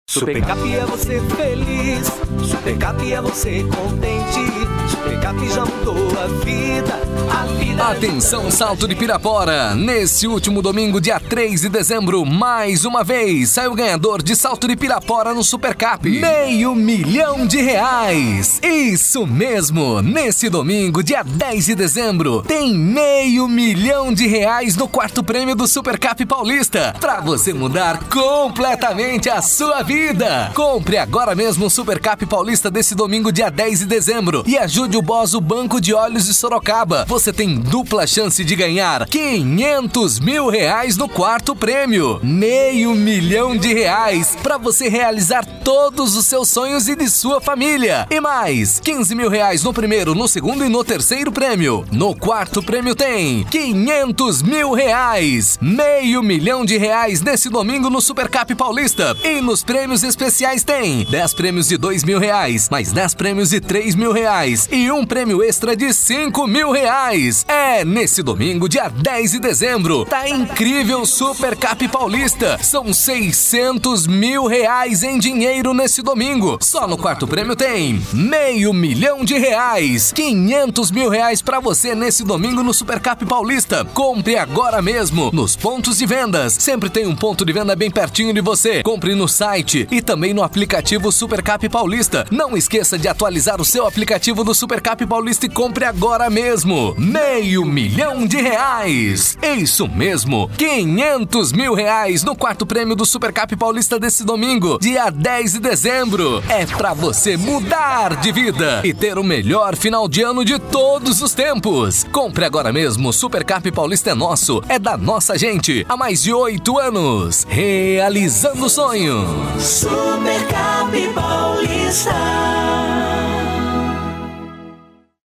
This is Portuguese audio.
Supercap é você feliz, Supercap é você contente, Supercap já mudou a vida. Atenção, Salto de Pirapora, nesse último domingo, dia 3 de dezembro, mais uma vez, sai o ganhador de Salto de Pirapora no Supercap. R$500 mil. Isso mesmo, nesse domingo, dia 10 de dezembro, tem R$500 mil no quarto prêmio do Supercap Paulista, pra você mudar completamente a sua vida. Compre agora mesmo o Supercap Paulista desse domingo, dia 10 de dezembro, e ajude o Bozo Banco de Óleos de Sorocaba. Você tem dupla chance de ganhar R$500 mil no quarto prêmio. R$500 mil pra você realizar todos os seus sonhos e de sua família. E mais, R$15 mil no primeiro, no segundo e no terceiro prêmio. No quarto prêmio tem R$500 mil. R$500 mil nesse domingo no Supercap Paulista. E nos prêmios especiais tem 10 prêmios de R$2 mil, mais 10 prêmios de R$3 mil e um prêmio extra de R$5 mil. É nesse domingo, dia 10 de dezembro. Tá incrível Supercap Paulista. São R$600 mil em dinheiro nesse domingo. Só no quarto prêmio tem R$500 mil. R$500 mil pra você nesse domingo no Supercap Paulista. Compre agora mesmo nos pontos de vendas. Sempre tem um ponto de venda bem pertinho de você. Compre no site e também no aplicativo Supercap Paulista. Não esqueça de atualizar o seu aplicativo do Supercap Paulista e compre agora mesmo. R$500 mil. Isso mesmo, R$500 mil no quarto prêmio do Supercap Paulista desse domingo, dia 10 de dezembro. É pra você mudar de vida e ter o melhor final de ano de todos os tempos. Compre agora mesmo, Supercap Paulista é nosso, é da nossa gente, há mais de 8 anos, realizando sonhos. Supercap Paulista.